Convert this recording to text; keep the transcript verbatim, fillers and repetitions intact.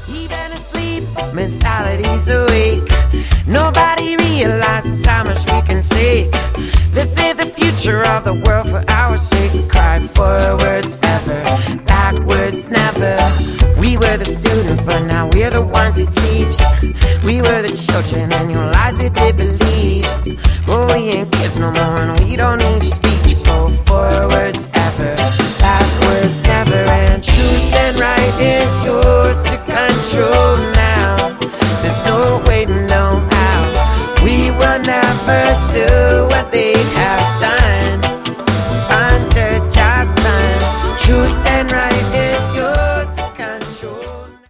Even asleep, mentality's awake. Nobody realizes how much we can take. Let's save the future of the world for our sake. Cry forwards ever, backwards never. We were the students, but now we're the ones who teach. We were the children and your lies we did believe. But we ain't kids no more and we don't need your speech. Go forwards ever.